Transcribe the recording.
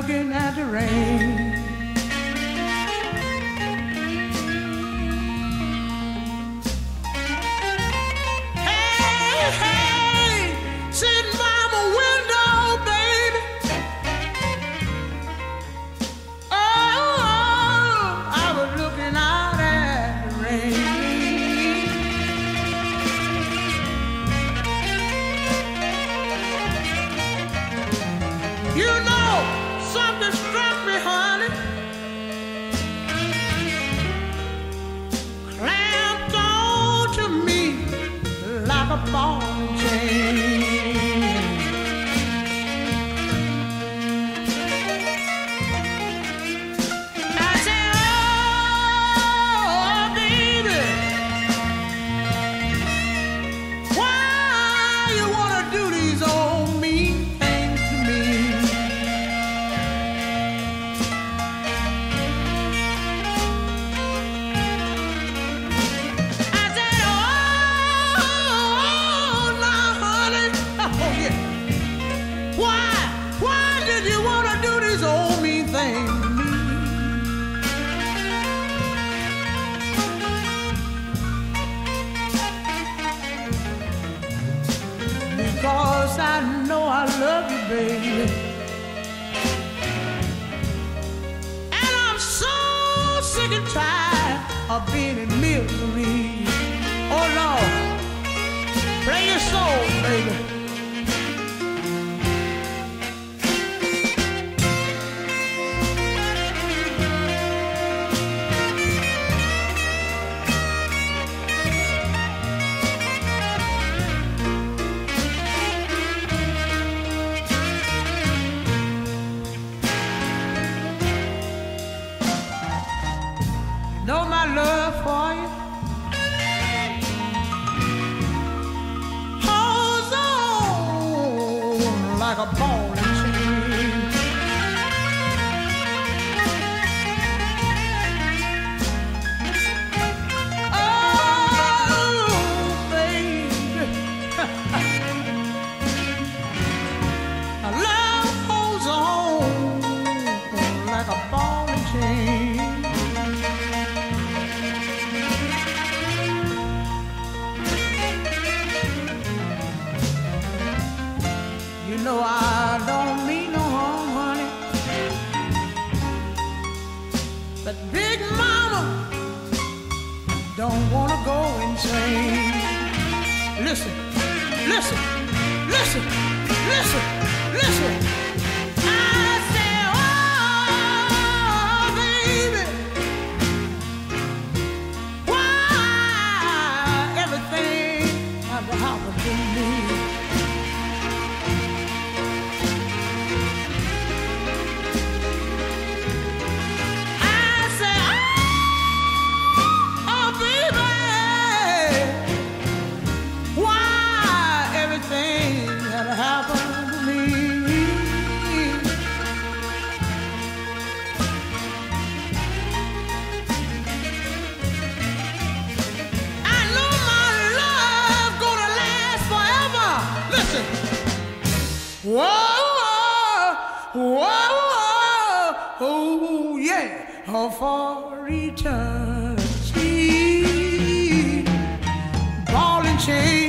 looking at the rain. Hey, hey, sitting by my window, baby. Oh, I was looking out at the rain. You know, something struck me, honey. Clamped on to me like a ball and chain. I said, oh, baby, why you wanna do these old mean things to me? I said, oh, now, honey, oh, yeah. Why did you want to do these old mean things to me? Because I know I love you, baby. And I'm so sick and tired of being in misery. Oh, Lord, play your soul, baby. Know my love for you holds on like a ball and chain. Oh, baby, our love holds on like a ball and chain. You know I don't mean no harm, honey, but Big Mama don't wanna go insane. Listen, listen, listen, listen, listen. I say, oh, baby, why everything had to happen to me? Whoa, whoa, whoa, oh yeah, oh, for eternity, ball and chain.